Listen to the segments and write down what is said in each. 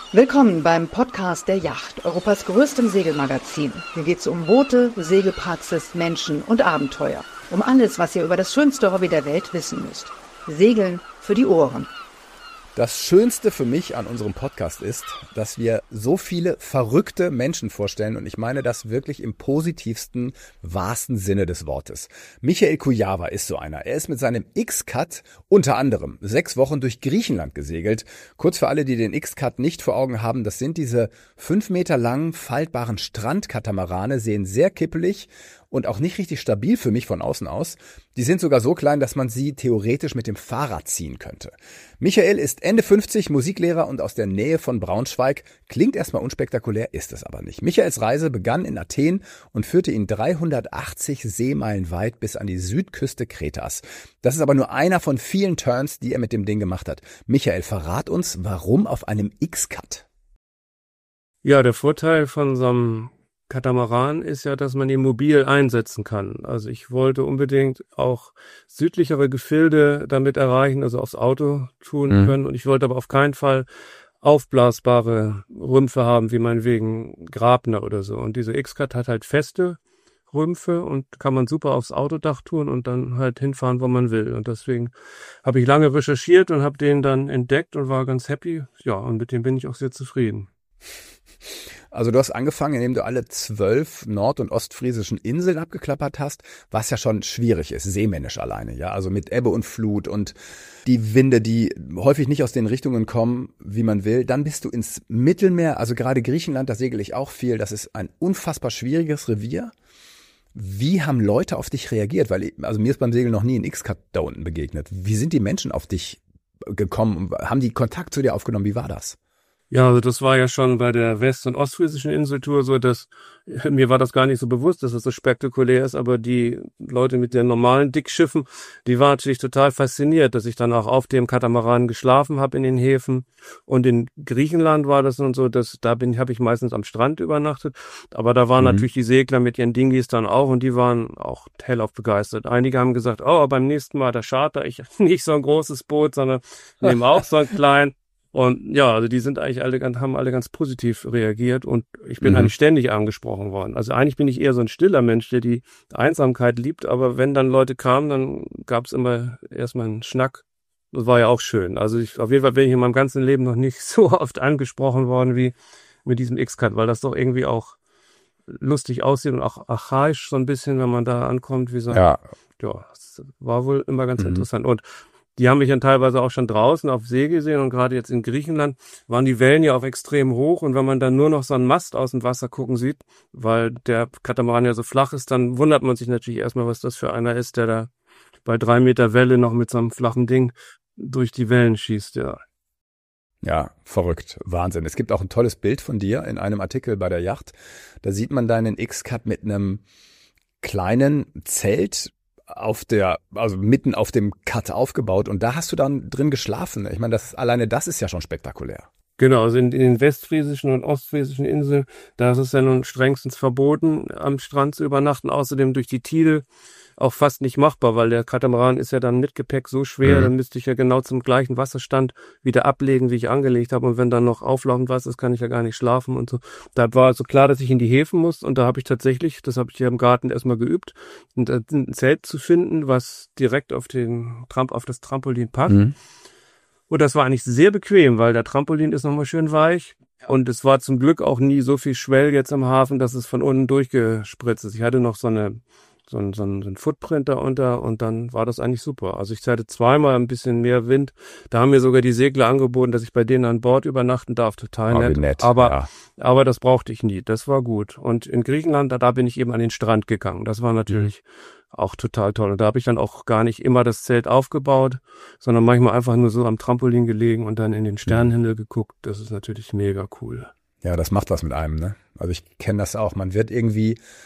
Willkommen beim Podcast der Yacht, Europas größtem Segelmagazin. Hier geht's um Boote, Segelpraxis, Menschen und Abenteuer. Um alles, was ihr über das schönste Hobby der Welt wissen müsst. Segeln für die Ohren. Das Schönste für mich an unserem Podcast ist, dass wir so viele verrückte Menschen vorstellen und ich meine das wirklich im positivsten, wahrsten Sinne des Wortes. Michael Kujava ist so einer. Er ist mit seinem X-Cut unter anderem 6 Wochen durch Griechenland gesegelt. Kurz für alle, die den X-Cut nicht vor Augen haben, das sind diese 5 Meter langen, faltbaren Strandkatamarane, sehen sehr kippelig und auch nicht richtig stabil für mich von außen aus. Die sind sogar so klein, dass man sie theoretisch mit dem Fahrrad ziehen könnte. Michael ist Ende 50, Musiklehrer und aus der Nähe von Braunschweig. Klingt erstmal unspektakulär, ist es aber nicht. Michaels Reise begann in Athen und führte ihn 380 Seemeilen weit bis an die Südküste Kretas. Das ist aber nur einer von vielen Turns, die er mit dem Ding gemacht hat. Michael, verrat uns, warum auf einem X-Cut? Ja, der Vorteil von so einem Katamaran ist ja, dass man ihn mobil einsetzen kann. Also ich wollte unbedingt auch südlichere Gefilde damit erreichen, also aufs Auto tun können. Und ich wollte aber auf keinen Fall aufblasbare Rümpfe haben, wie meinetwegen Grabner oder so. Und diese X-Cut hat halt feste Rümpfe und kann man super aufs Autodach tun und dann halt hinfahren, wo man will. Und deswegen habe ich lange recherchiert und habe den dann entdeckt und war ganz happy. Ja, und mit dem bin ich auch sehr zufrieden. Also du hast angefangen, indem du alle 12 nord- und ostfriesischen Inseln abgeklappert hast, was ja schon schwierig ist, seemännisch alleine, ja, also mit Ebbe und Flut und die Winde, die häufig nicht aus den Richtungen kommen, wie man will. Dann bist du ins Mittelmeer, also gerade Griechenland, da segel ich auch viel, das ist ein unfassbar schwieriges Revier. Wie haben Leute auf dich reagiert? Weil, also mir ist beim Segeln noch nie ein X-Cut da unten begegnet. Wie sind die Menschen auf dich gekommen? Haben die Kontakt zu dir aufgenommen? Wie war das? Ja, also das war ja schon bei der west- und ostfriesischen Inseltour so, dass mir war das gar nicht so bewusst, dass es so spektakulär ist, aber die Leute mit den normalen Dickschiffen, die waren natürlich total fasziniert, dass ich dann auch auf dem Katamaran geschlafen habe in den Häfen. Und in Griechenland war das nun so, dass habe ich meistens am Strand übernachtet, aber da waren natürlich die Segler mit ihren Dinghies dann auch und die waren auch hellauf begeistert. Einige haben gesagt, oh, beim nächsten Mal da charter ich nicht so ein großes Boot, sondern nehme auch so ein klein. Und ja, also die sind eigentlich haben alle ganz positiv reagiert und ich bin eigentlich ständig angesprochen worden. Also eigentlich bin ich eher so ein stiller Mensch, der die Einsamkeit liebt, aber wenn dann Leute kamen, dann gab es immer erstmal einen Schnack. Das war ja auch schön. Also auf jeden Fall bin ich in meinem ganzen Leben noch nicht so oft angesprochen worden wie mit diesem X-Cut, weil das doch irgendwie auch lustig aussieht und auch archaisch so ein bisschen, wenn man da ankommt, wie so. Ja, das war wohl immer ganz interessant. Und die haben mich dann teilweise auch schon draußen auf See gesehen und gerade jetzt in Griechenland waren die Wellen ja auch extrem hoch und wenn man dann nur noch so einen Mast aus dem Wasser gucken sieht, weil der Katamaran ja so flach ist, dann wundert man sich natürlich erstmal, was das für einer ist, der da bei 3 Meter Welle noch mit so einem flachen Ding durch die Wellen schießt, ja. Ja, verrückt, Wahnsinn. Es gibt auch ein tolles Bild von dir in einem Artikel bei der Yacht. Da sieht man deinen X-Cut mit einem kleinen Zelt also mitten auf dem Cut aufgebaut und da hast du dann drin geschlafen. Ich meine, alleine das ist ja schon spektakulär. Genau, also in den westfriesischen und ostfriesischen Inseln, da ist es ja nun strengstens verboten, am Strand zu übernachten, außerdem durch die Tide auch fast nicht machbar, weil der Katamaran ist ja dann mit Gepäck so schwer, dann müsste ich ja genau zum gleichen Wasserstand wieder ablegen, wie ich angelegt habe und wenn dann noch auflaufend Wasser ist, kann ich ja gar nicht schlafen und so. Da war also klar, dass ich in die Häfen muss und da habe ich tatsächlich, das habe ich ja im Garten erstmal geübt, ein Zelt zu finden, was direkt auf das Trampolin passt. Und das war eigentlich sehr bequem, weil der Trampolin ist nochmal schön weich. Und es war zum Glück auch nie so viel Schwell jetzt am Hafen, dass es von unten durchgespritzt ist. Ich hatte noch so einen Footprint da unter und dann war das eigentlich super. Also ich hatte zweimal ein bisschen mehr Wind. Da haben mir sogar die Segler angeboten, dass ich bei denen an Bord übernachten darf. Total nett. Aber das brauchte ich nie. Das war gut. Und in Griechenland, da bin ich eben an den Strand gegangen. Das war natürlich auch total toll. Und da habe ich dann auch gar nicht immer das Zelt aufgebaut, sondern manchmal einfach nur so am Trampolin gelegen und dann in den Sternenhimmel geguckt. Das ist natürlich mega cool. Ja, das macht was mit einem, ne? Also ich kenne das auch. Man wird irgendwie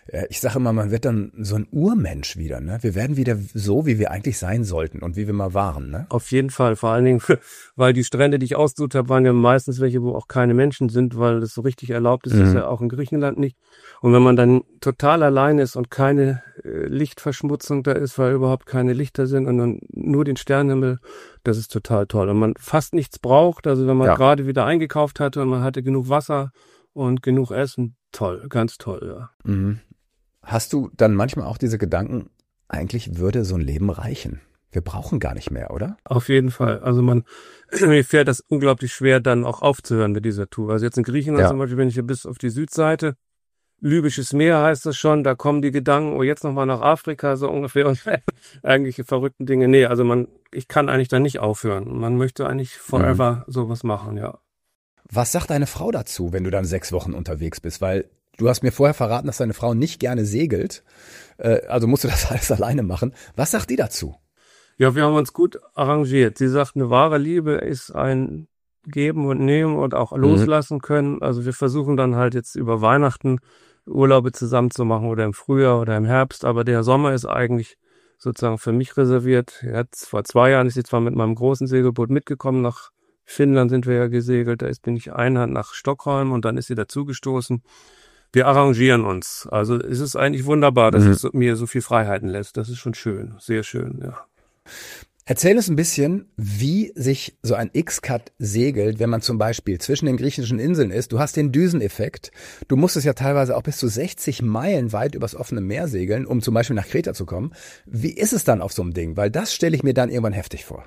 Ja, ich sage immer, man wird dann so ein Urmensch wieder, ne? Wir werden wieder so, wie wir eigentlich sein sollten und wie wir mal waren, ne? Auf jeden Fall, vor allen Dingen, weil die Strände, die ich ausgesucht habe, waren ja meistens welche, wo auch keine Menschen sind, weil das so richtig erlaubt ist, ist ja auch in Griechenland nicht. Und wenn man dann total allein ist und keine Lichtverschmutzung da ist, weil überhaupt keine Lichter sind und dann nur den Sternenhimmel, das ist total toll. Und man fast nichts braucht, also wenn man gerade wieder eingekauft hatte und man hatte genug Wasser und genug Essen, toll, ganz toll, ja. Mhm. Hast du dann manchmal auch diese Gedanken, eigentlich würde so ein Leben reichen? Wir brauchen gar nicht mehr, oder? Auf jeden Fall. Also mir fällt das unglaublich schwer, dann auch aufzuhören mit dieser Tour. Also jetzt in Griechenland zum Beispiel, wenn ich hier bis auf die Südseite, Libysches Meer heißt das schon, da kommen die Gedanken, oh, jetzt nochmal nach Afrika, so ungefähr, und irgendwelche verrückten Dinge. Nee, also ich kann eigentlich da nicht aufhören. Man möchte eigentlich forever sowas machen, ja. Was sagt deine Frau dazu, wenn du dann 6 Wochen unterwegs bist? Weil du hast mir vorher verraten, dass deine Frau nicht gerne segelt. Also musst du das alles alleine machen. Was sagt die dazu? Ja, wir haben uns gut arrangiert. Sie sagt, eine wahre Liebe ist ein Geben und Nehmen und auch loslassen können. Also wir versuchen dann halt jetzt über Weihnachten Urlaube zusammen zu machen oder im Frühjahr oder im Herbst. Aber der Sommer ist eigentlich sozusagen für mich reserviert. Vor 2 Jahren ist sie zwar mit meinem großen Segelboot mitgekommen. Nach Finnland sind wir ja gesegelt. Bin ich einhand nach Stockholm und dann ist sie dazugestoßen. Wir arrangieren uns. Also es ist eigentlich wunderbar, dass es mir so viel Freiheiten lässt. Das ist schon schön, sehr schön, ja. Erzähl uns ein bisschen, wie sich so ein X-Cut segelt, wenn man zum Beispiel zwischen den griechischen Inseln ist. Du hast den Düseneffekt. Du musst es ja teilweise auch bis zu 60 Meilen weit übers offene Meer segeln, um zum Beispiel nach Kreta zu kommen. Wie ist es dann auf so einem Ding? Weil das stelle ich mir dann irgendwann heftig vor.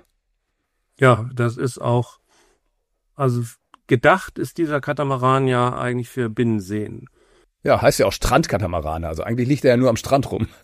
Ja, das ist auch, also gedacht ist dieser Katamaran ja eigentlich für Binnenseen. Ja, heißt ja auch Strandkatamarane. Also eigentlich liegt er ja nur am Strand rum.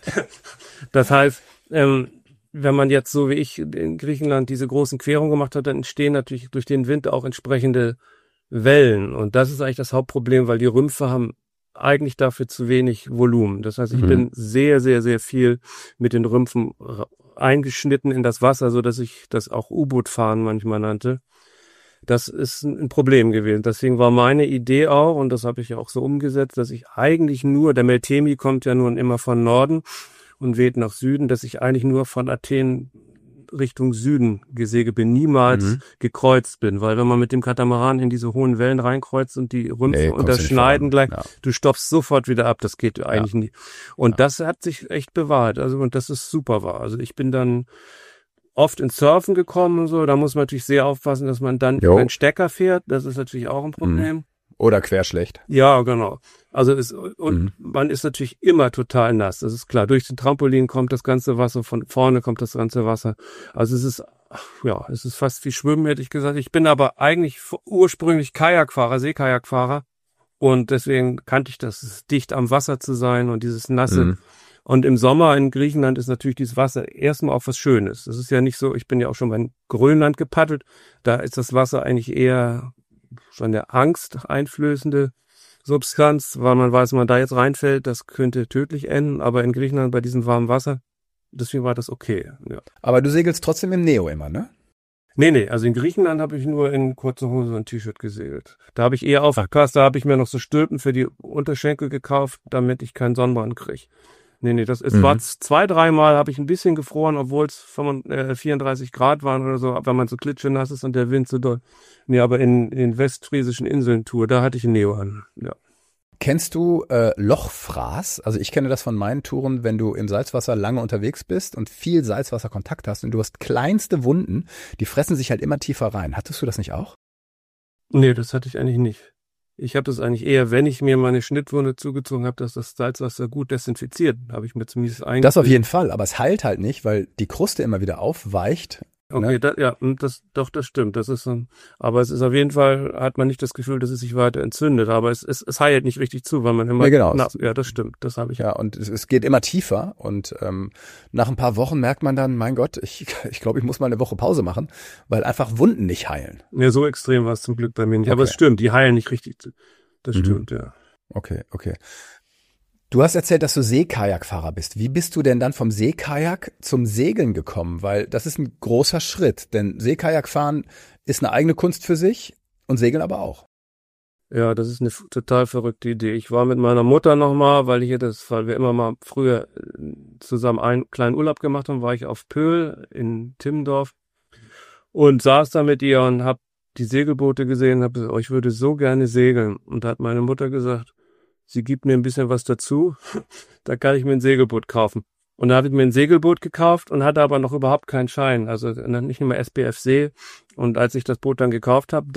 Das heißt, wenn man jetzt so wie ich in Griechenland diese großen Querungen gemacht hat, dann entstehen natürlich durch den Wind auch entsprechende Wellen. Und das ist eigentlich das Hauptproblem, weil die Rümpfe haben eigentlich dafür zu wenig Volumen. Das heißt, ich bin sehr, sehr, sehr viel mit den Rümpfen eingeschnitten in das Wasser, so dass ich das auch U-Boot-Fahren manchmal nannte. Das ist ein Problem gewesen. Deswegen war meine Idee auch, und das habe ich ja auch so umgesetzt, dass ich eigentlich nur, der Meltemi kommt ja nun immer von Norden und weht nach Süden, dass ich eigentlich nur von Athen Richtung Süden gesegelt bin, niemals gekreuzt bin, weil wenn man mit dem Katamaran in diese hohen Wellen reinkreuzt und die Rümpfe unterschneiden gleich, du stoppst sofort wieder ab, das geht eigentlich nicht. Und das hat sich echt bewahrt, also und das ist super wahr. Also ich bin dann oft ins Surfen gekommen und so, da muss man natürlich sehr aufpassen, dass man dann über den Stecker fährt, das ist natürlich auch ein Problem. Oder querschlecht. Ja, genau. Also man ist natürlich immer total nass, das ist klar. Durch den Trampolin kommt das ganze Wasser, von vorne kommt das ganze Wasser. Also es ist fast wie Schwimmen, hätte ich gesagt. Ich bin aber eigentlich ursprünglich Kajakfahrer, Seekajakfahrer. Und deswegen kannte ich das, dicht am Wasser zu sein und dieses Nasse. Und im Sommer in Griechenland ist natürlich dieses Wasser erstmal auch was Schönes. Das ist ja nicht so, ich bin ja auch schon bei Grönland gepaddelt, da ist das Wasser eigentlich eher schon eine angsteinflößende Substanz, weil man weiß, wenn man da jetzt reinfällt, das könnte tödlich enden, aber in Griechenland bei diesem warmen Wasser, deswegen war das okay. Ja. Aber du segelst trotzdem im Neo immer, ne? Nee, also in Griechenland habe ich nur in kurzer Hose und T-Shirt gesegelt. Da habe ich eher aufgepasst, da habe ich mir noch so Stülpen für die Unterschenkel gekauft, damit ich keinen Sonnenbrand kriege. Nee, es war 2-3 Mal habe ich ein bisschen gefroren, obwohl es 34 Grad waren oder so, wenn man so klitschenass ist und der Wind so doll. Nee, aber in den westfriesischen Inseln-Tour, da hatte ich ein Neo an, ja. Kennst du Lochfraß? Also ich kenne das von meinen Touren, wenn du im Salzwasser lange unterwegs bist und viel Salzwasserkontakt hast und du hast kleinste Wunden, die fressen sich halt immer tiefer rein. Hattest du das nicht auch? Nee, das hatte ich eigentlich nicht. Ich habe das eigentlich eher, wenn ich mir meine Schnittwunde zugezogen habe, dass das Salzwasser gut desinfiziert, habe ich mir zumindest eingebildet. Das auf jeden Fall, aber es heilt halt nicht, weil die Kruste immer wieder aufweicht. Okay, ne? Das stimmt. Das ist aber es ist auf jeden Fall, hat man nicht das Gefühl, dass es sich weiter entzündet, aber es heilt nicht richtig zu, weil man immer. Ja, genau. Ja, das stimmt. Das habe ich. Ja, und es geht immer tiefer und nach ein paar Wochen merkt man dann, mein Gott, ich glaube, ich muss mal eine Woche Pause machen, weil einfach Wunden nicht heilen. Ja, so extrem war es zum Glück bei mir nicht. Okay. Aber es stimmt, die heilen nicht richtig. Das stimmt, ja. Okay. Du hast erzählt, dass du Seekajakfahrer bist. Wie bist du denn dann vom Seekajak zum Segeln gekommen? Weil das ist ein großer Schritt, denn Seekajakfahren ist eine eigene Kunst für sich und Segeln aber auch. Ja, das ist eine total verrückte Idee. Ich war mit meiner Mutter nochmal, weil wir immer mal früher zusammen einen kleinen Urlaub gemacht haben, war ich auf Pöhl in Timmendorf und saß da mit ihr und hab die Segelboote gesehen, hab gesagt, oh, ich würde so gerne segeln. Und da hat meine Mutter gesagt, sie gibt mir ein bisschen was dazu, da kann ich mir ein Segelboot kaufen. Und da habe ich mir ein Segelboot gekauft und hatte aber noch überhaupt keinen Schein, also nicht nur SPFC. Und als ich das Boot dann gekauft habe,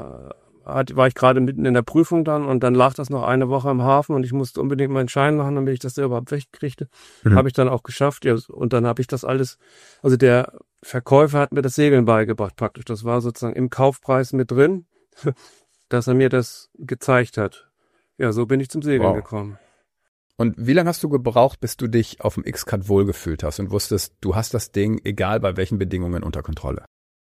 war ich gerade mitten in der Prüfung dann und dann lag das noch eine Woche im Hafen und ich musste unbedingt meinen Schein machen, damit ich das da überhaupt wegkriegte. Habe ich dann auch geschafft. Ja, und dann habe ich das alles, also der Verkäufer hat mir das Segeln beigebracht praktisch. Das war sozusagen im Kaufpreis mit drin, dass er mir das gezeigt hat. Ja, so bin ich zum Segeln gekommen. Und wie lange hast du gebraucht, bis du dich auf dem X-Cut wohlgefühlt hast und wusstest, du hast das Ding, egal bei welchen Bedingungen, unter Kontrolle?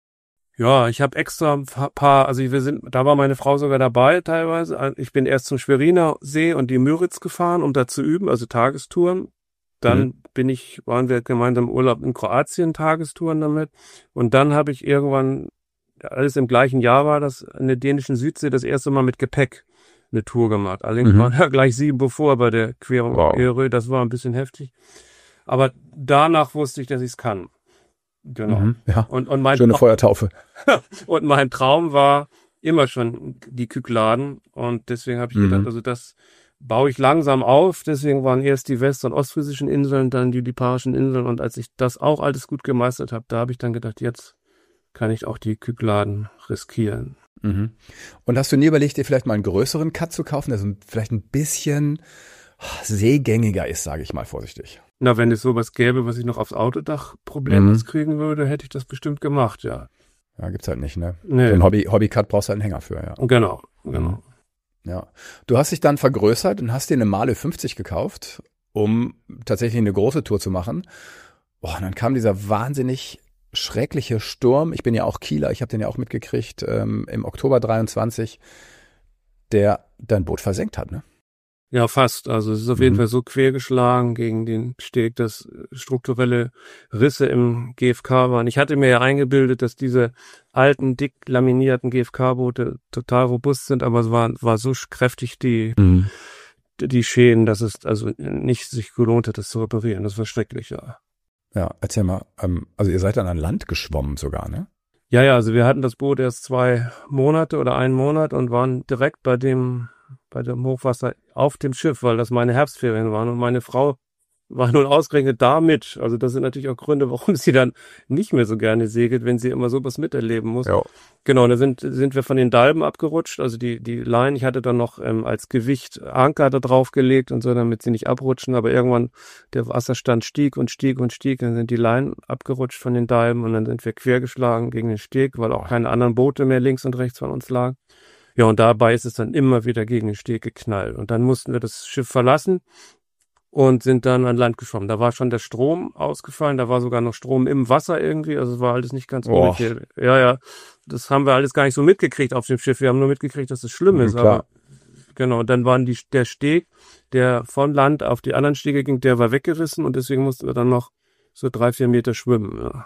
Ja, ich habe extra ein paar, also da war meine Frau sogar dabei teilweise. Ich bin erst zum Schweriner See und die Müritz gefahren, um da zu üben, also Tagestouren. Dann waren wir gemeinsam im Urlaub in Kroatien, Tagestouren damit. Und dann habe ich irgendwann, alles im gleichen Jahr war das, in der dänischen Südsee das erste Mal mit Gepäck eine Tour gemacht. Allerdings waren ja gleich 7 bevor bei der Querung auf Erö. Das war ein bisschen heftig. Aber danach wusste ich, dass ich es kann. Genau. Ja. Und mein schöne Feuertaufe. Und mein Traum war immer schon die Kykladen. Und deswegen habe ich gedacht, also das baue ich langsam auf. Deswegen waren erst die west- und ostfriesischen Inseln, dann die Liparischen Inseln. Und als ich das auch alles gut gemeistert habe, da habe ich dann gedacht, jetzt kann ich auch die Kykladen riskieren. Und hast du nie überlegt, dir vielleicht mal einen größeren Cut zu kaufen, der so vielleicht ein bisschen seegängiger ist, sage ich mal vorsichtig? Na, wenn es sowas gäbe, was ich noch aufs Autodach problemlos kriegen würde, hätte ich das bestimmt gemacht, ja. Ja, gibt's halt nicht, ne? Nee. Für einen Hobby-Cut brauchst du einen Hänger für, ja. Genau. Ja. Du hast dich dann vergrößert und hast dir eine Mahle 50 gekauft, um tatsächlich eine große Tour zu machen. Und dann kam dieser wahnsinnig schreckliche Sturm. Ich bin ja auch Kieler, ich habe den ja auch mitgekriegt, im Oktober 23, der dein Boot versenkt hat, ne? Ja, fast. Also es ist auf jeden Fall so quergeschlagen gegen den Steg, dass strukturelle Risse im GFK waren. Ich hatte mir ja eingebildet, dass diese alten, dick laminierten GFK-Boote total robust sind, aber es war so kräftig die Schäden, dass es also nicht sich gelohnt hat, das zu reparieren. Das war schrecklich, ja. Ja, erzähl mal. Also ihr seid dann an Land geschwommen sogar, ne? Ja, also wir hatten das Boot erst 2 Monate oder 1 Monat und waren direkt bei dem Hochwasser auf dem Schiff, weil das meine Herbstferien waren und meine Frau war nun ausgerechnet da mit. Also das sind natürlich auch Gründe, warum sie dann nicht mehr so gerne segelt, wenn sie immer sowas miterleben muss. Ja. Genau, da sind wir von den Dalben abgerutscht, also die Leinen. Ich hatte dann noch als Gewicht Anker da drauf gelegt und so, damit sie nicht abrutschen, aber irgendwann der Wasserstand stieg und stieg und stieg, dann sind die Leinen abgerutscht von den Dalben und dann sind wir quergeschlagen gegen den Steg, weil auch keine anderen Boote mehr links und rechts von uns lagen. Ja, und dabei ist es dann immer wieder gegen den Steg geknallt. Und dann mussten wir das Schiff verlassen und sind dann an Land geschwommen. Da war schon der Strom ausgefallen, da war sogar noch Strom im Wasser irgendwie, also es war alles nicht ganz ohne. Ja, das haben wir alles gar nicht so mitgekriegt auf dem Schiff. Wir haben nur mitgekriegt, dass es schlimm ist. Klar. Aber genau, und dann waren der Steg, der von Land auf die anderen Stege ging, der war weggerissen und deswegen mussten wir dann noch so 3-4 Meter schwimmen. Ja.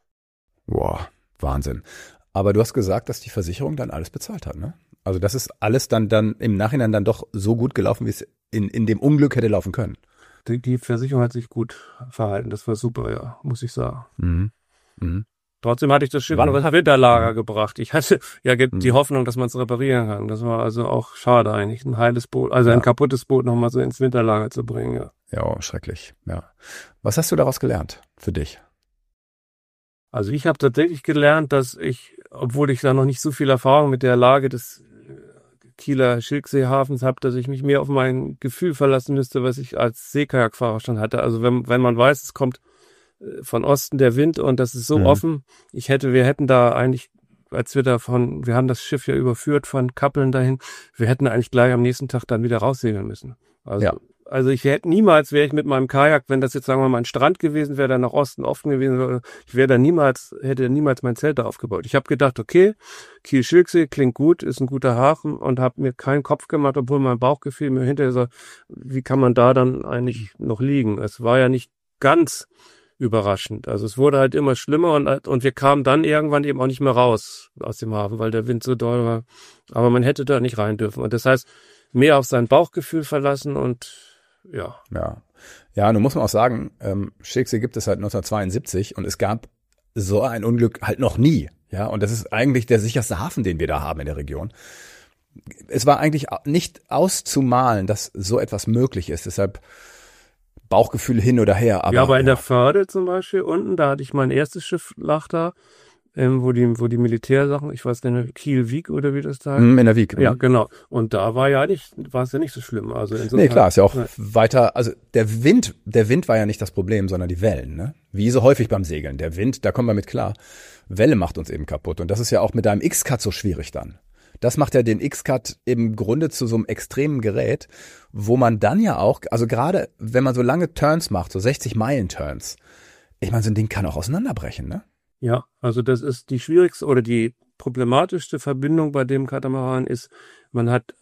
Boah, Wahnsinn. Aber du hast gesagt, dass die Versicherung dann alles bezahlt hat, ne? Also das ist alles dann im Nachhinein dann doch so gut gelaufen, wie es in dem Unglück hätte laufen können. Die Versicherung hat sich gut verhalten. Das war super, ja, muss ich sagen. Trotzdem hatte ich das Schiff noch ins Winterlager gebracht. Ich hatte ja die Hoffnung, dass man es reparieren kann. Das war also auch schade eigentlich, ein heiles Boot, also ein kaputtes Boot nochmal so ins Winterlager zu bringen. Ja. Ja, schrecklich. Ja. Was hast du daraus gelernt für dich? Also ich habe tatsächlich gelernt, dass ich, obwohl ich da noch nicht so viel Erfahrung mit der Lage des Kieler Schilkseehafens habe, dass ich mich mehr auf mein Gefühl verlassen müsste, was ich als Seekajakfahrer schon hatte. Also wenn man weiß, es kommt von Osten der Wind und das ist so offen, wir hätten da eigentlich, wir haben das Schiff ja überführt von Kappeln dahin, wir hätten eigentlich gleich am nächsten Tag dann wieder raussegeln müssen. Also ich wäre ich mit meinem Kajak, wenn das jetzt sagen wir mal ein Strand gewesen wäre, der nach Osten offen gewesen wäre, hätte niemals mein Zelt da aufgebaut. Ich habe gedacht, okay, Kiel-Schilksee klingt gut, ist ein guter Hafen und habe mir keinen Kopf gemacht, obwohl mein Bauchgefühl mir hinterher so, wie kann man da dann eigentlich noch liegen? Es war ja nicht ganz überraschend. Also es wurde halt immer schlimmer und wir kamen dann irgendwann eben auch nicht mehr raus aus dem Hafen, weil der Wind so doll war. Aber man hätte da nicht rein dürfen. Und das heißt, mehr auf sein Bauchgefühl verlassen und ja. Ja, nun muss man auch sagen, Schicksal gibt es seit 1972 und es gab so ein Unglück halt noch nie. Ja, und das ist eigentlich der sicherste Hafen, den wir da haben in der Region. Es war eigentlich nicht auszumalen, dass so etwas möglich ist. Deshalb Bauchgefühl hin oder her. Aber in der Förde zum Beispiel unten, da hatte ich mein erstes Schiff, lag da, wo die Militärsachen, ich weiß nicht, Kiel-Wiek oder wie das da heißt. In der Wiek. Ja, genau. Und da war es ja nicht so schlimm. Also insofern, nee, klar, ist ja auch weiter, also der Wind war ja nicht das Problem, sondern die Wellen, ne? Wie so häufig beim Segeln. Der Wind, da kommen wir mit klar. Welle macht uns eben kaputt. Und das ist ja auch mit deinem X-Cut so schwierig dann. Das macht ja den X-Cut im Grunde zu so einem extremen Gerät, wo man dann ja auch, also gerade wenn man so lange Turns macht, so 60-Meilen-Turns, ich meine, so ein Ding kann auch auseinanderbrechen, ne? Ja, also das ist die schwierigste oder die problematischste Verbindung bei dem Katamaran ist, man hat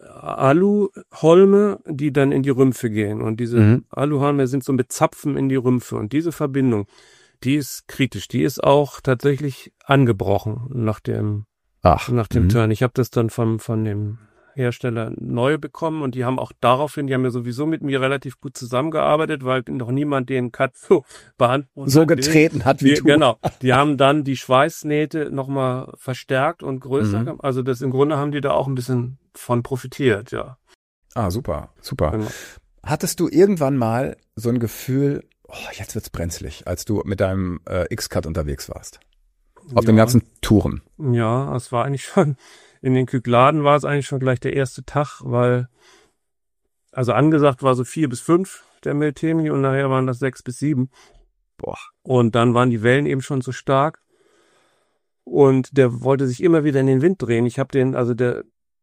Aluholme, die dann in die Rümpfe gehen. Und diese Aluholme sind so mit Zapfen in die Rümpfe. Und diese Verbindung, die ist kritisch. Die ist auch tatsächlich angebrochen nach dem Turn. Ich habe das dann von dem Hersteller neu bekommen und die haben auch daraufhin, die haben ja sowieso mit mir relativ gut zusammengearbeitet, weil noch niemand den Cut so beantwortet so getreten hat wie du. Genau. Die haben dann die Schweißnähte nochmal verstärkt und größer gemacht. Also das im Grunde haben die da auch ein bisschen von profitiert, ja. Ah, super. Genau. Hattest du irgendwann mal so ein Gefühl, jetzt wird's brenzlig, als du mit deinem X-Cut unterwegs warst? Auf den ganzen Touren? Ja, es war eigentlich schon, in den Kykladen war es eigentlich schon gleich der erste Tag, weil, also angesagt war so 4 bis 5 der Meltemi und nachher waren das 6 bis 7. Boah. Und dann waren die Wellen eben schon so stark und der wollte sich immer wieder in den Wind drehen. Ich habe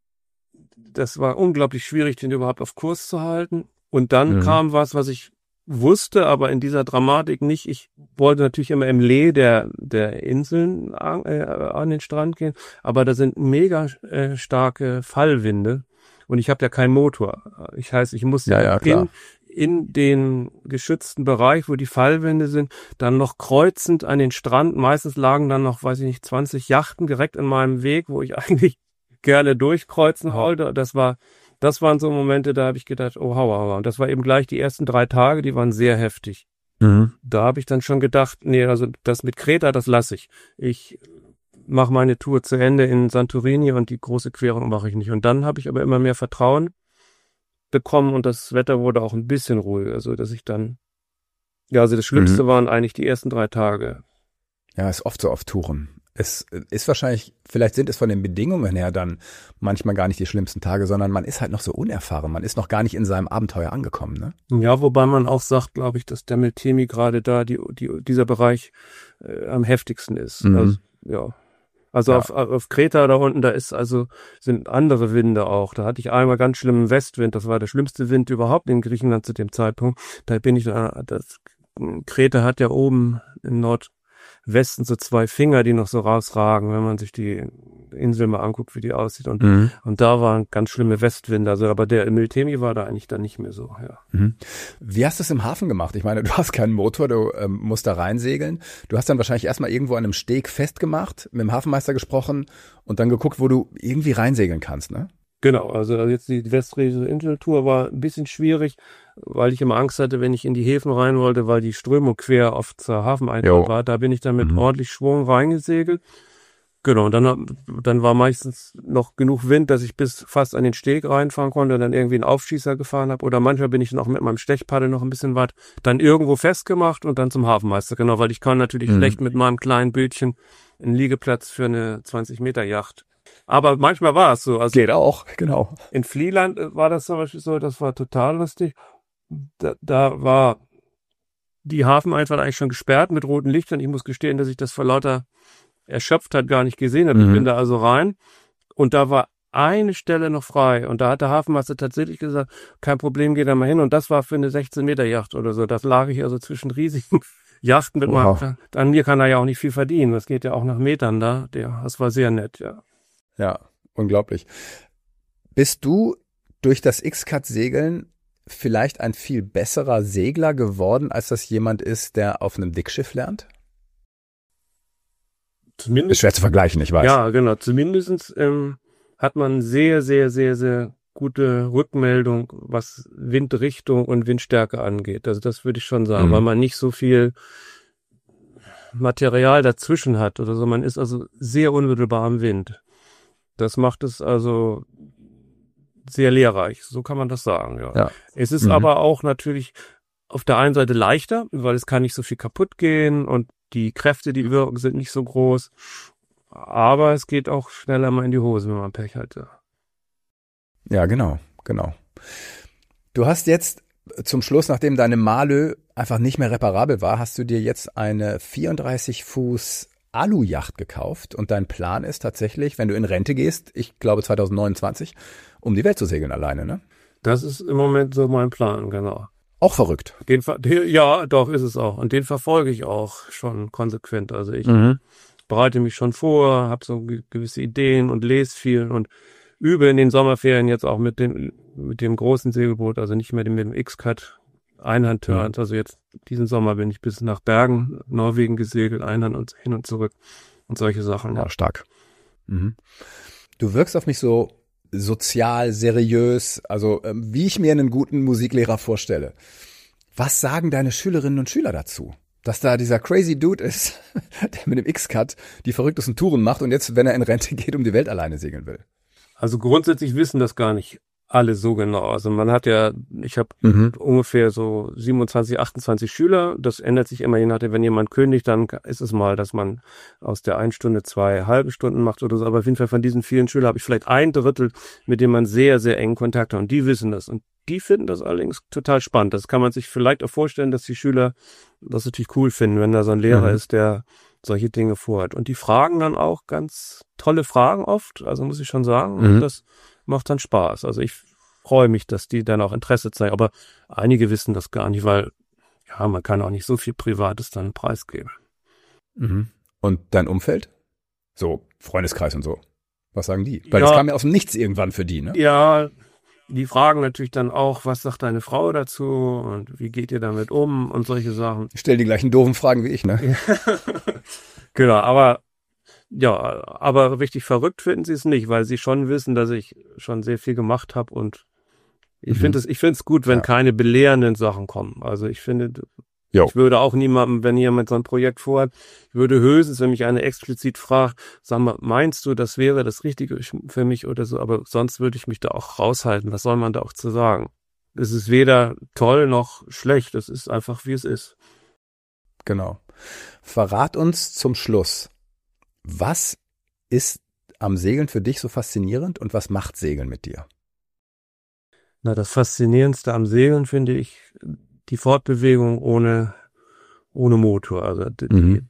das war unglaublich schwierig, den überhaupt auf Kurs zu halten. Und dann kam was ich wusste, aber in dieser Dramatik nicht. Ich wollte natürlich immer im Lee der Inseln an den Strand gehen, aber da sind mega starke Fallwinde und ich habe ja keinen Motor. Ich musste in den geschützten Bereich, wo die Fallwinde sind, dann noch kreuzend an den Strand. Meistens lagen dann noch, 20 Yachten direkt in meinem Weg, wo ich eigentlich gerne durchkreuzen wollte. Das waren so Momente, da habe ich gedacht, oh, hauer. Und das war eben gleich die ersten 3 Tage, die waren sehr heftig. Da habe ich dann schon gedacht, nee, also das mit Kreta, das lasse ich. Ich mache meine Tour zu Ende in Santorini und die große Querung mache ich nicht. Und dann habe ich aber immer mehr Vertrauen bekommen und das Wetter wurde auch ein bisschen ruhiger. Also dass ich dann, also das Schlimmste waren eigentlich die ersten 3 Tage. Ja, ist oft so auf Touren. Es ist wahrscheinlich, vielleicht sind es von den Bedingungen her dann manchmal gar nicht die schlimmsten Tage, sondern man ist halt noch so unerfahren. Man ist noch gar nicht in seinem Abenteuer angekommen, ne? Ja, wobei man auch sagt, glaube ich, dass der Meltemi gerade da dieser Bereich am heftigsten ist. Also auf Kreta da unten, sind andere Winde auch. Da hatte ich einmal ganz schlimmen Westwind. Das war der schlimmste Wind überhaupt in Griechenland zu dem Zeitpunkt. Kreta hat ja oben im Nordwesten so 2 Finger, die noch so rausragen, wenn man sich die Insel mal anguckt, wie die aussieht. Und da waren ganz schlimme Westwinde. Also, aber der Meltemi war da eigentlich dann nicht mehr so, ja. Wie hast du es im Hafen gemacht? Ich meine, du hast keinen Motor, du musst da reinsegeln. Du hast dann wahrscheinlich erstmal irgendwo an einem Steg festgemacht, mit dem Hafenmeister gesprochen und dann geguckt, wo du irgendwie reinsegeln kannst, ne? Genau, also jetzt die Westfriesische Inseltour war ein bisschen schwierig, weil ich immer Angst hatte, wenn ich in die Häfen rein wollte, weil die Strömung quer auf zur Hafeneinfahrt war. Da bin ich dann mit ordentlich Schwung reingesegelt. Genau, und dann war meistens noch genug Wind, dass ich bis fast an den Steg reinfahren konnte und dann irgendwie einen Aufschießer gefahren habe. Oder manchmal bin ich noch mit meinem Stechpaddel noch ein bisschen weit, dann irgendwo festgemacht und dann zum Hafenmeister. Genau, weil ich kann natürlich schlecht mit meinem kleinen Bötchen einen Liegeplatz für eine 20-Meter-Yacht. Aber manchmal war es so. Also geht auch, genau. In Vlieland war das zum Beispiel so, das war total lustig. Da war die Hafeneinfahrt eigentlich schon gesperrt mit roten Lichtern. Ich muss gestehen, dass ich das vor lauter Erschöpftheit gar nicht gesehen habe. Ich bin da also rein und da war eine Stelle noch frei und da hat der Hafenmeister tatsächlich gesagt, kein Problem, geh da mal hin und das war für eine 16-Meter-Yacht oder so. Das lag ich also zwischen riesigen Yachten mit meinem, an mir kann er ja auch nicht viel verdienen. Das geht ja auch nach Metern da. Das war sehr nett, ja. Ja, unglaublich. Bist du durch das X-Cut-Segeln vielleicht ein viel besserer Segler geworden, als das jemand ist, der auf einem Dickschiff lernt? Zumindest, ist schwer zu vergleichen, ich weiß. Ja, genau. Zumindest hat man sehr, sehr, sehr, sehr gute Rückmeldung, was Windrichtung und Windstärke angeht. Also das würde ich schon sagen, weil man nicht so viel Material dazwischen hat oder so. Man ist also sehr unmittelbar am Wind. Das macht es also sehr lehrreich, so kann man das sagen, ja. Es ist aber auch natürlich auf der einen Seite leichter, weil es kann nicht so viel kaputt gehen und die Kräfte, die wirken, sind nicht so groß. Aber es geht auch schneller mal in die Hose, wenn man Pech hat. Ja, genau. Du hast jetzt zum Schluss, nachdem deine Malö einfach nicht mehr reparabel war, hast du dir jetzt eine 34 Fuß Aluyacht gekauft und dein Plan ist tatsächlich, wenn du in Rente gehst, ich glaube 2029, um die Welt zu segeln alleine, ne? Das ist im Moment so mein Plan, genau. Auch verrückt. Ja, doch, ist es auch. Und den verfolge ich auch schon konsequent. Also ich bereite mich schon vor, habe so gewisse Ideen und lese viel und übe in den Sommerferien jetzt auch mit dem großen Segelboot, also nicht mehr mit dem X-Cut Einhandturn. Also jetzt diesen Sommer bin ich bis nach Bergen, Norwegen gesegelt, Einhand und hin und zurück und solche Sachen. Ja, stark. Du wirkst auf mich so sozial, seriös, also wie ich mir einen guten Musiklehrer vorstelle. Was sagen deine Schülerinnen und Schüler dazu? Dass da dieser crazy Dude ist, der mit dem X-Cut die verrücktesten Touren macht und jetzt, wenn er in Rente geht, um die Welt alleine segeln will. Also grundsätzlich wissen das gar nicht alle so genau. Also man hat ja, ich habe ungefähr so 27, 28 Schüler. Das ändert sich immer, je nachdem, wenn jemand kündigt, dann ist es mal, dass man aus der 1 Stunde 2 halbe Stunden macht oder so. Aber auf jeden Fall von diesen vielen Schülern habe ich vielleicht 1/3, mit denen man sehr, sehr engen Kontakt hat. Und die wissen das. Und die finden das allerdings total spannend. Das kann man sich vielleicht auch vorstellen, dass die Schüler das natürlich cool finden, wenn da so ein Lehrer ist, der solche Dinge vorhat. Und die fragen dann auch ganz tolle Fragen oft, also muss ich schon sagen. Und das macht dann Spaß. Also ich freue mich, dass die dann auch Interesse zeigen. Aber einige wissen das gar nicht, weil ja, man kann auch nicht so viel Privates dann preisgeben. Und dein Umfeld? So Freundeskreis und so. Was sagen die? Weil das kam ja aus dem Nichts irgendwann für die, ne? Ja, die fragen natürlich dann auch, was sagt deine Frau dazu und wie geht ihr damit um und solche Sachen. Ich stelle die gleichen doofen Fragen wie ich, ne? Genau, aber richtig verrückt finden sie es nicht, weil sie schon wissen, dass ich schon sehr viel gemacht habe und ich finde es gut, wenn keine belehrenden Sachen kommen. Also ich finde, ich würde auch niemandem, wenn jemand so ein Projekt vorhat, ich würde höchstens, wenn mich einer explizit fragt, sag mal, meinst du, das wäre das Richtige für mich oder so, aber sonst würde ich mich da auch raushalten. Was soll man da auch zu sagen? Es ist weder toll noch schlecht, es ist einfach, wie es ist. Genau. Verrat uns zum Schluss, was ist am Segeln für dich so faszinierend und was macht Segeln mit dir? Na, das Faszinierendste am Segeln finde ich die Fortbewegung ohne Motor. Also den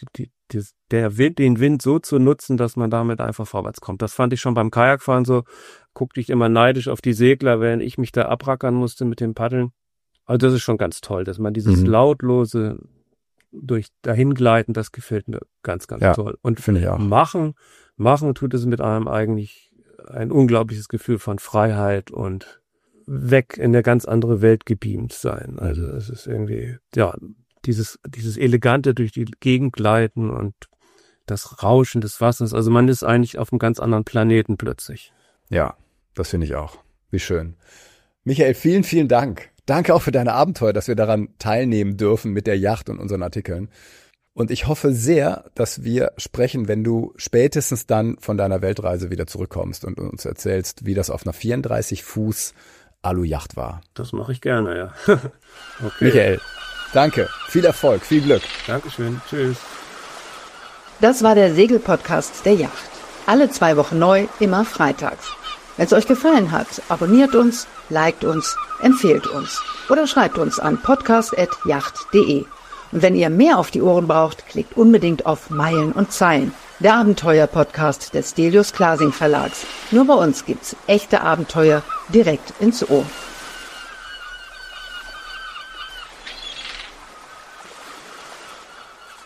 Wind so zu nutzen, dass man damit einfach vorwärts kommt. Das fand ich schon beim Kajakfahren so. Guckte ich immer neidisch auf die Segler, während ich mich da abrackern musste mit dem Paddeln. Also das ist schon ganz toll, dass man dieses lautlose durch Dahingleiten, das gefällt mir ganz, ganz toll. Und finde ich auch. Machen tut es mit einem eigentlich ein unglaubliches Gefühl von Freiheit und weg in eine ganz andere Welt gebeamt sein. Also es ist irgendwie, dieses elegante durch die Gegend gleiten und das Rauschen des Wassers. Also man ist eigentlich auf einem ganz anderen Planeten plötzlich. Ja, das finde ich auch. Wie schön. Michael, vielen, vielen Dank. Danke auch für deine Abenteuer, dass wir daran teilnehmen dürfen mit der Yacht und unseren Artikeln. Und ich hoffe sehr, dass wir sprechen, wenn du spätestens dann von deiner Weltreise wieder zurückkommst und uns erzählst, wie das auf einer 34 Fuß Aluyacht war. Das mache ich gerne, ja. Okay. Michael, danke. Viel Erfolg, viel Glück. Dankeschön. Tschüss. Das war der Segelpodcast der Yacht. Alle 2 Wochen neu, immer freitags. Wenn es euch gefallen hat, abonniert uns, liked uns, empfehlt uns oder schreibt uns an podcast@yacht.de. Und wenn ihr mehr auf die Ohren braucht, klickt unbedingt auf Meilen und Zeilen, der Abenteuer-Podcast des Stelius Klasing Verlags. Nur bei uns gibt's echte Abenteuer direkt ins Ohr.